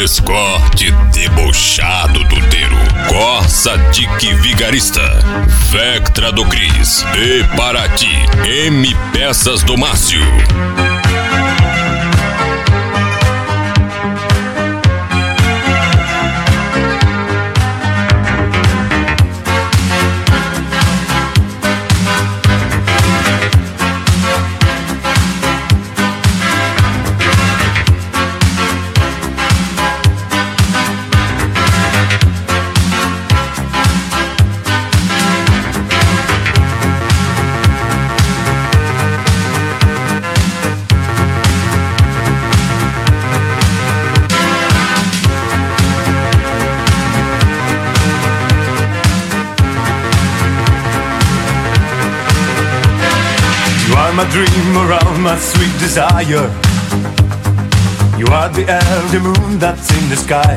Escorte debochado do Teiro, Corsa Dick Vigarista, Vectra do Cris e Paraty, M Peças do Márcio. My dream around my sweet desire. You are the elder moon that's in the sky.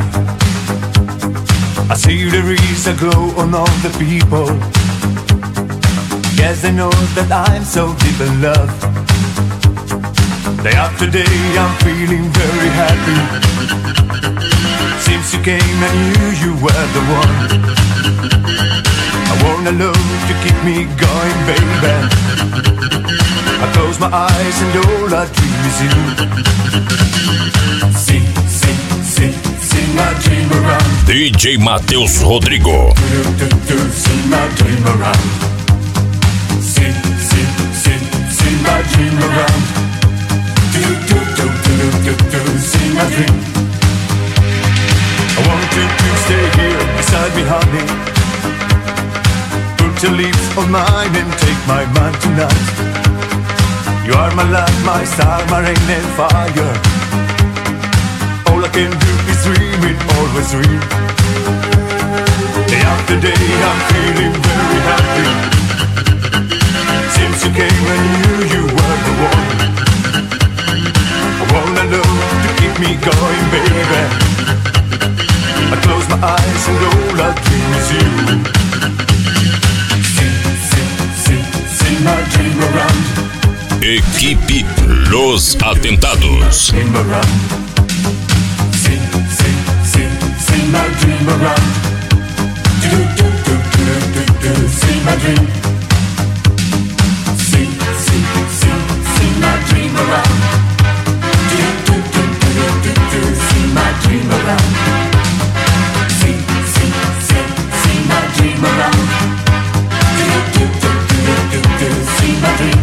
I see there is a glow on all the people. Yes, I know that I'm so deep in love. Day after day I'm feeling very happy. Since you came I knew you were the one. I want a love to keep me going, baby. I close my eyes and all I dream is you. See my dream around. DJ Matheus Rodrigo. See my dream around. See my dream around. See my dream. I want you to stay here beside me, honey. Put your lips on mine and take my mind tonight. You are my light, my star, my rain and fire. All I can do is dream it, always dream. Day after day I'm feeling very happy. Since you came I knew you were the one. I wanna know to keep me going, baby. I close my eyes and all I dream is you. See my dream around. Equipe Los Atentados. See my dream around. See my dream. See my dream around. See my dream around. See my dream around. See my dream.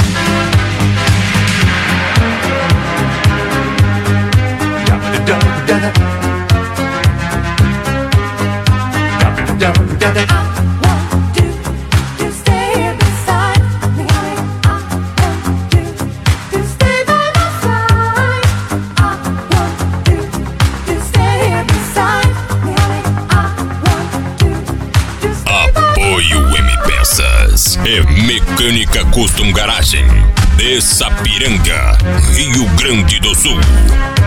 Apoio M Peças e Mecânica Custom Garagem de Sapiranga, Rio Grande do Sul.